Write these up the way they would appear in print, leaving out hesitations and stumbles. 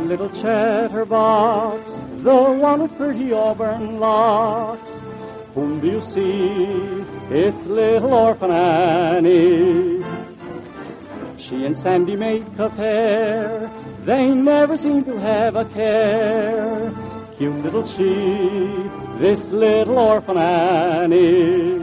little chatterbox, the one with pretty auburn locks. Whom do you see? It's little orphan Annie. She and Sandy make a pair, they never seem to have a care. Cute little she, this little orphan Annie.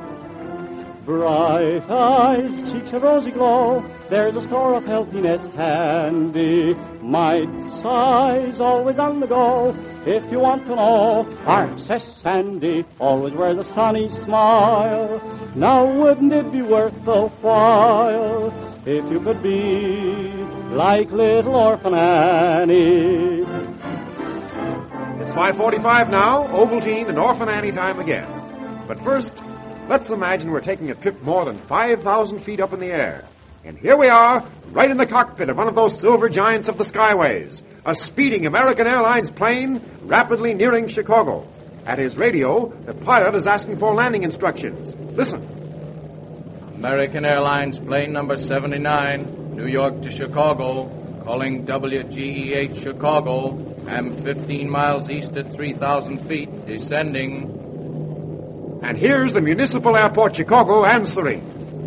Bright eyes, cheeks of rosy glow, there's a store of healthiness handy. Mite's size, always on the go, if you want to know. Princess Sandy always wears a sunny smile. Now wouldn't it be worth the while if you could be like little orphan Annie? It's 5:45 now, Ovaltine and Orphan Annie time again. But first, let's imagine we're taking a trip more than 5,000 feet up in the air. And here we are, right in the cockpit of one of those silver giants of the skyways, a speeding American Airlines plane rapidly nearing Chicago. At his radio, the pilot is asking for landing instructions. Listen. American Airlines plane number 79, New York to Chicago, calling WGEH Chicago. I'm 15 miles east at 3,000 feet, descending. And here's the Municipal Airport, Chicago, answering.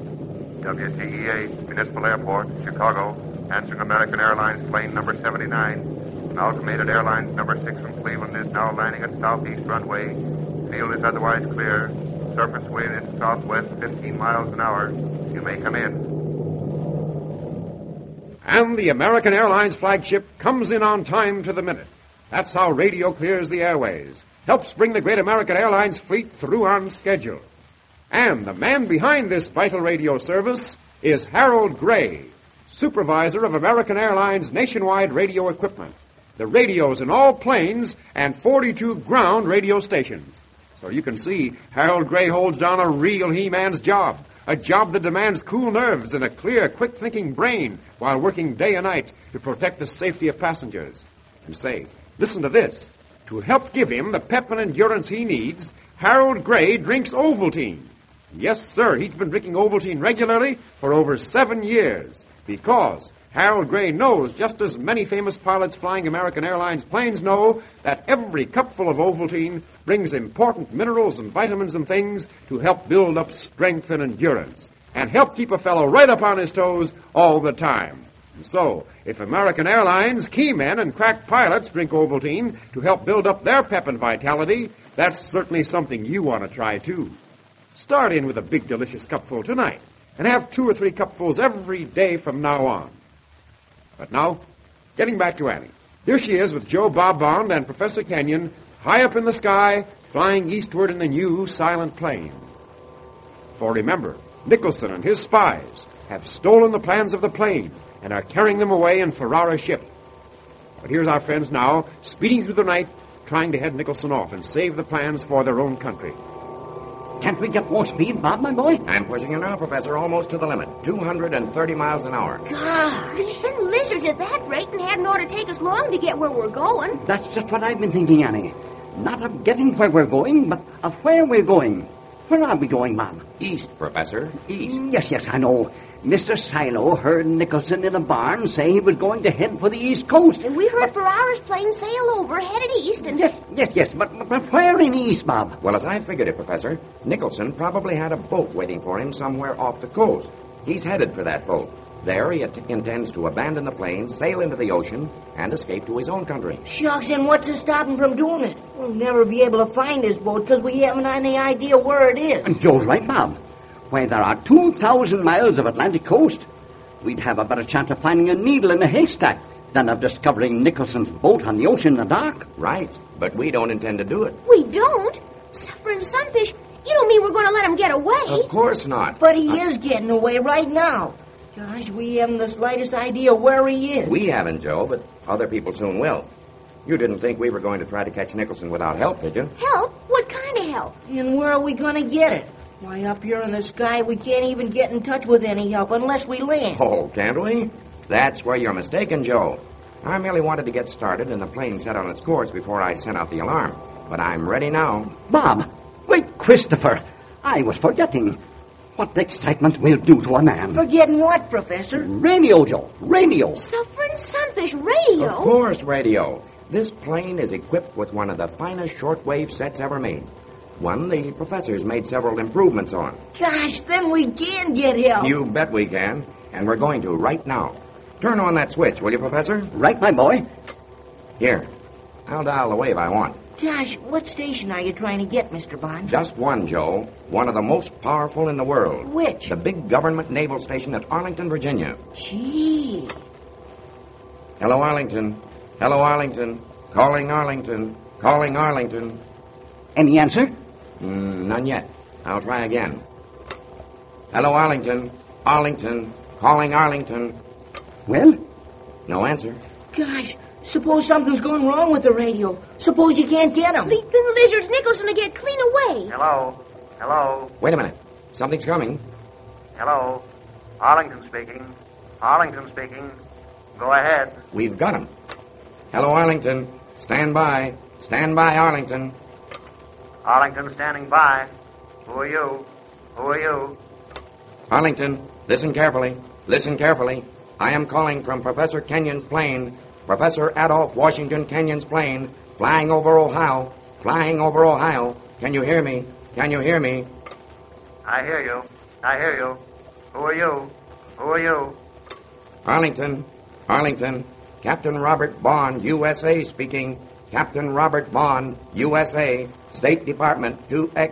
WGEH, Municipal Airport, Chicago, answering American Airlines plane number 79. Amalgamated Airlines number 6 from Cleveland is now landing at southeast runway. Field is otherwise clear. Surface wind is southwest 15 miles an hour. You may come in. And the American Airlines flagship comes in on time to the minute. That's how radio clears the airways, helps bring the great American Airlines fleet through on schedule. And the man behind this vital radio service is Harold Gray, supervisor of American Airlines nationwide radio equipment, the radios in all planes and 42 ground radio stations. So you can see Harold Gray holds down a real he-man's job, a job that demands cool nerves and a clear, quick-thinking brain while working day and night to protect the safety of passengers. And say, listen to this. To help give him the pep and endurance he needs, Harold Gray drinks Ovaltine. Yes, sir, he's been drinking Ovaltine regularly for over 7 years because Harold Gray knows, just as many famous pilots flying American Airlines planes know, that every cupful of Ovaltine brings important minerals and vitamins and things to help build up strength and endurance and help keep a fellow right up on his toes all the time. And so, if American Airlines key men and crack pilots drink Ovaltine to help build up their pep and vitality, that's certainly something you want to try too. Start in with a big, delicious cupful tonight and have 2 or 3 cupfuls every day from now on. But now, getting back to Annie. Here she is with Joe Bob Bond and Professor Kenyon high up in the sky, flying eastward in the new silent plane. For remember, Nicholson and his spies have stolen the plans of the plane and are carrying them away in Ferrara's ship. But here's our friends now, speeding through the night, trying to head Nicholson off and save the plans for their own country. Can't we get more speed, Bob, my boy? I'm pushing you now, Professor, almost to the limit. 230 miles an hour. Gosh, we've been lizards at that rate and hadn't ought to take us long to get where we're going. That's just what I've been thinking, Annie. Not of getting where we're going, but of where we're going. Where are we going, Bob? East, Professor, east. Yes, I know. Mr. Silo heard Nicholson in a barn say he was going to head for the East Coast. And we heard Ferrara's plane sail over, headed east, and... Yes, but where in the east, Bob? Well, as I figured it, Professor, Nicholson probably had a boat waiting for him somewhere off the coast. He's headed for that boat. There he intends to abandon the plane, sail into the ocean, and escape to his own country. Shucks, and what's to stop him from doing it? We'll never be able to find his boat because we haven't any idea where it is. And Joe's right, Bob. Why, there are 2,000 miles of Atlantic coast. We'd have a better chance of finding a needle in a haystack than of discovering Nicholson's boat on the ocean in the dark. Right, but we don't intend to do it. We don't? Suffering sunfish, you don't mean we're going to let him get away? Of course not. But he is getting away right now. Gosh, we haven't the slightest idea where he is. We haven't, Joe, but other people soon will. You didn't think we were going to try to catch Nicholson without help, did you? Help? What kind of help? And where are we going to get it? Why, up here in the sky, we can't even get in touch with any help unless we land. Oh, can't we? That's where you're mistaken, Joe. I merely wanted to get started and the plane set on its course before I sent out the alarm. But I'm ready now. Bob! Wait, Christopher! I was forgetting. What excitement will do to a man. Forgetting what, Professor? Radio, Joe. Radio. Suffering Sunfish Radio? Of course, radio. This plane is equipped with one of the finest shortwave sets ever made. One the professor's made several improvements on. Gosh, then we can get help. You bet we can. And we're going to right now. Turn on that switch, will you, Professor? Right, my boy. Here. I'll dial the wave I want. Gosh, what station are you trying to get, Mr. Bond? Just one, Joe. One of the most powerful in the world. Which? The big government naval station at Arlington, Virginia. Gee. Hello, Arlington. Hello, Arlington. Calling Arlington. Calling Arlington. Any answer? None yet. I'll try again. Hello, Arlington. Arlington. Calling Arlington. Well? No answer. Gosh, suppose something's going wrong with the radio. Suppose you can't get them. Leaping lizards, Nicholson, to get clean away. Hello? Hello? Wait a minute. Something's coming. Hello? Arlington speaking. Arlington speaking. Go ahead. We've got him. Hello, Arlington. Stand by. Stand by, Arlington. Arlington standing by. Who are you? Who are you? Arlington, listen carefully. Listen carefully. I am calling from Professor Kenyon's plane. Professor Adolph Washington Kenyon's plane. Flying over Ohio. Flying over Ohio. Can you hear me? Can you hear me? I hear you. I hear you. Who are you? Who are you? Arlington. Arlington. Captain Robert Bond, USA speaking. Captain Robert Bond, USA. State Department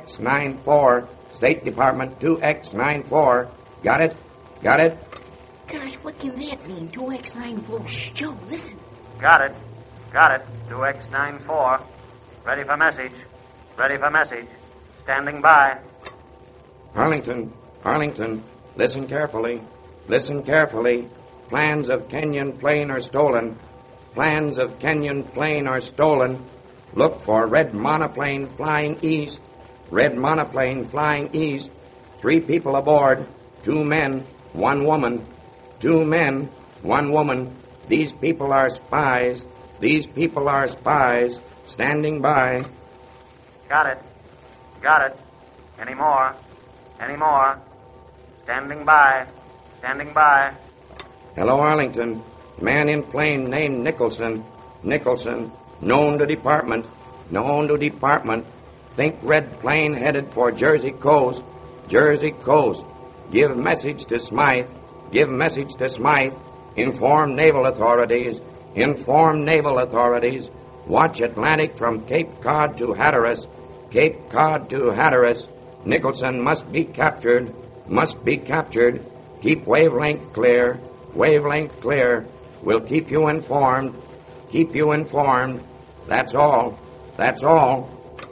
2X94. State Department 2X94. Got it? Got it? Gosh, what can that mean? 2X94. Shh, Joe, listen. Got it. Got it. 2X94. Ready for message. Ready for message. Standing by. Arlington. Arlington. Listen carefully. Listen carefully. Plans of Kenyon plane are stolen. Plans of Kenyon plane are stolen. Look for red monoplane flying east. Red monoplane flying east. 3 people aboard. 2 men, 1 woman. 2 men, 1 woman. These people are spies. These people are spies. Standing by. Got it. Got it. Any more? Any more? Standing by. Standing by. Hello, Arlington. Man in plane named Nicholson. Nicholson. Known to department. Known to department. Think red plane headed for Jersey Coast. Jersey Coast. Give message to Smythe. Give message to Smythe. Inform naval authorities. Inform naval authorities. Watch Atlantic from Cape Cod to Hatteras. Cape Cod to Hatteras. Nicholson must be captured. Must be captured. Keep wavelength clear. Wavelength clear. We'll keep you informed. Keep you informed. That's all. That's all.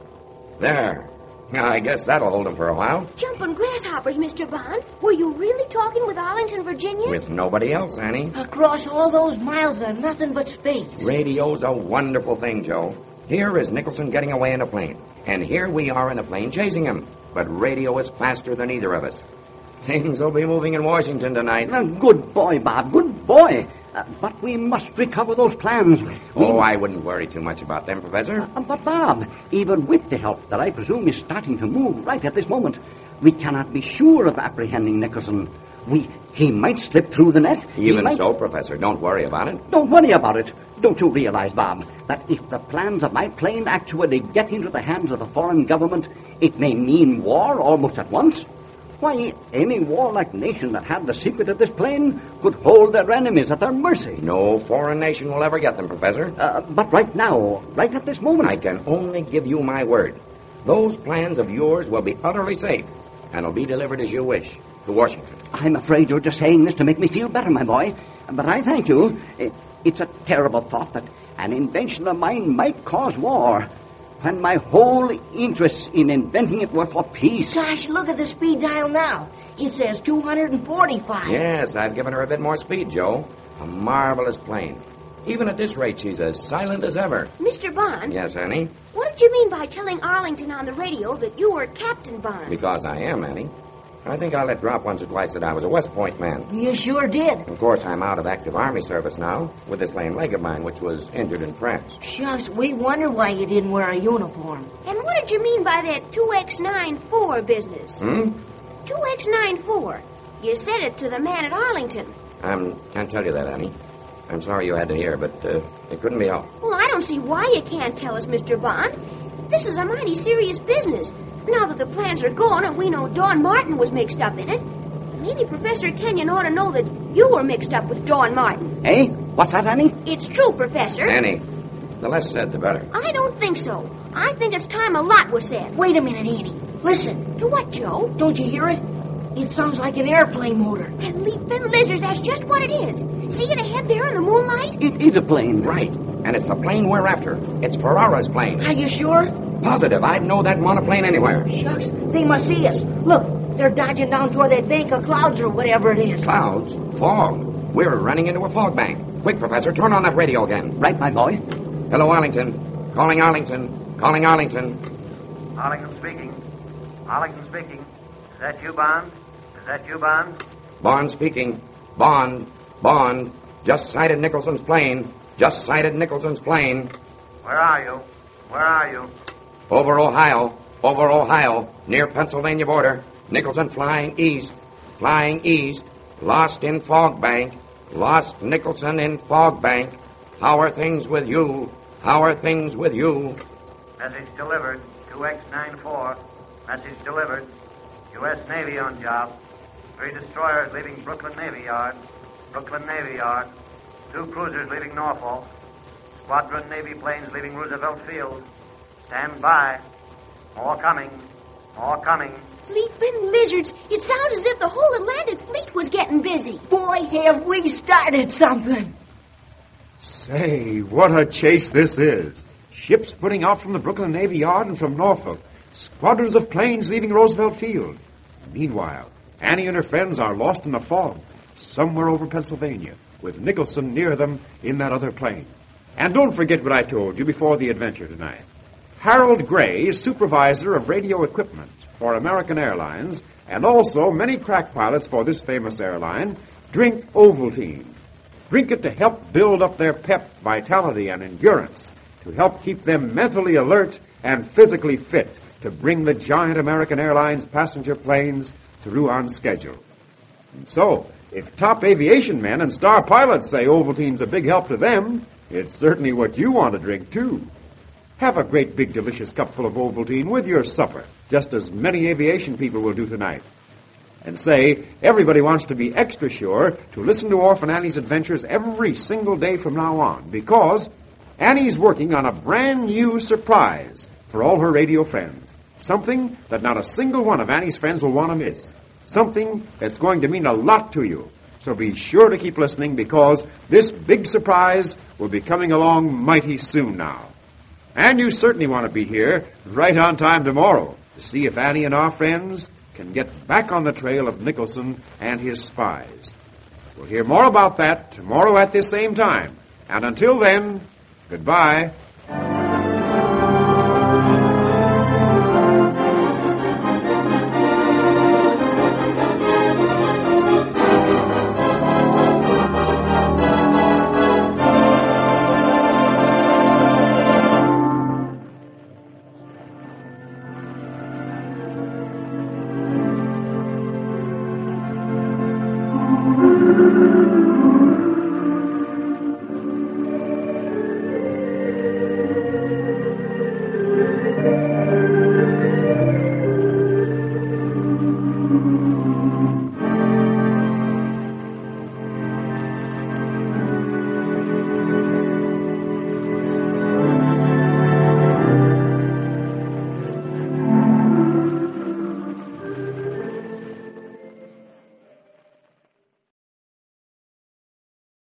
There. Now, I guess that'll hold him for a while. Jumping grasshoppers, Mr. Bond. Were you really talking with Arlington, Virginia? With nobody else, Annie. Across all those miles of nothing but space. Radio's a wonderful thing, Joe. Here is Nicholson getting away in a plane. And here we are in a plane chasing him. But radio is faster than either of us. Things will be moving in Washington tonight. Good boy, Bob. Good boy. But we must recover those plans. I wouldn't worry too much about them, Professor. But, Bob, even with the help that I presume is starting to move right at this moment, we cannot be sure of apprehending Nicholson. He might slip through the net. Even so, Professor, don't worry about it. Don't worry about it. Don't you realize, Bob, that if the plans of my plane actually get into the hands of the foreign government, it may mean war almost at once? Why, any warlike nation that had the secret of this plane could hold their enemies at their mercy. No foreign nation will ever get them, Professor. But right now, right at this moment... I can only give you my word. Those plans of yours will be utterly safe and will be delivered as you wish to Washington. I'm afraid you're just saying this to make me feel better, my boy. But I thank you. It's a terrible thought that an invention of mine might cause war, when my whole interest in inventing it were for peace. Gosh, look at the speed dial now. It says 245. Yes, I've given her a bit more speed, Joe. A marvelous plane. Even at this rate, she's as silent as ever. Mr. Bond? Yes, Annie? What did you mean by telling Arlington on the radio that you were Captain Bond? Because I am, Annie. I think I let drop once or twice that I was a West Point man. You sure did. Of course, I'm out of active Army service now, with this lame leg of mine, which was injured in France. Shucks, we wonder why you didn't wear a uniform. And what did you mean by that 2X94 business? 2X94. You said it to the man at Arlington. Can't tell you that, Annie. I'm sorry you had to hear, but it couldn't be helped. Well, I don't see why you can't tell us, Mr. Bond. This is a mighty serious business. Now that the plans are gone and we know Don Martin was mixed up in it, maybe Professor Kenyon ought to know that you were mixed up with Don Martin. Eh? What's that, Annie? It's true, Professor. Annie, the less said, the better. I don't think so. I think it's time a lot was said. Wait a minute, Annie. Listen. To what, Joe? Don't you hear it? It sounds like an airplane motor. And leaping lizards, that's just what it is. See it ahead there in the moonlight? It is a plane. Right. And it's the plane we're after. It's Ferrara's plane. Are you sure? Positive. I'd know that monoplane anywhere. Shucks, they must see us. Look, they're dodging down toward that bank of clouds or whatever it is. Clouds? Fog. We're running into a fog bank. Quick, Professor, turn on that radio again. Right, my boy. Hello, Arlington. Calling Arlington. Calling Arlington. Arlington speaking. Arlington speaking. Is that you, Bond? Is that you, Bond? Bond speaking. Bond. Just sighted Nicholson's plane. Just sighted Nicholson's plane. Where are you? Where are you? Over Ohio, near Pennsylvania border. Nicholson flying east. Lost in fog bank. Lost Nicholson in fog bank. How are things with you? Message delivered. 2X94. Message delivered. U.S. Navy on job. 3 destroyers leaving Brooklyn Navy Yard. 2 cruisers leaving Norfolk. Squadron Navy planes leaving Roosevelt Field. Stand by. More coming. Leaping lizards. It sounds as if the whole Atlantic fleet was getting busy. Boy, have we started something. Say, what a chase this is. Ships putting out from the Brooklyn Navy Yard and from Norfolk. Squadrons of planes leaving Roosevelt Field. Meanwhile, Annie and her friends are lost in the fog, somewhere over Pennsylvania, with Nicholson near them in that other plane. And don't forget what I told you before the adventure tonight. Harold Gray is supervisor of radio equipment for American Airlines, and also many crack pilots for this famous airline drink Ovaltine. Drink it to help build up their pep, vitality, and endurance, to help keep them mentally alert and physically fit to bring the giant American Airlines passenger planes through on schedule. And so, if top aviation men and star pilots say Ovaltine's a big help to them, it's certainly what you want to drink, too. Have a great big delicious cupful of Ovaltine with your supper, just as many aviation people will do tonight. And say, everybody wants to be extra sure to listen to Orphan Annie's adventures every single day from now on, because Annie's working on a brand new surprise for all her radio friends. Something that not a single one of Annie's friends will want to miss. Something that's going to mean a lot to you. So be sure to keep listening, because this big surprise will be coming along mighty soon now. And you certainly want to be here right on time tomorrow to see if Annie and our friends can get back on the trail of Nicholson and his spies. We'll hear more about that tomorrow at this same time. And until then, goodbye.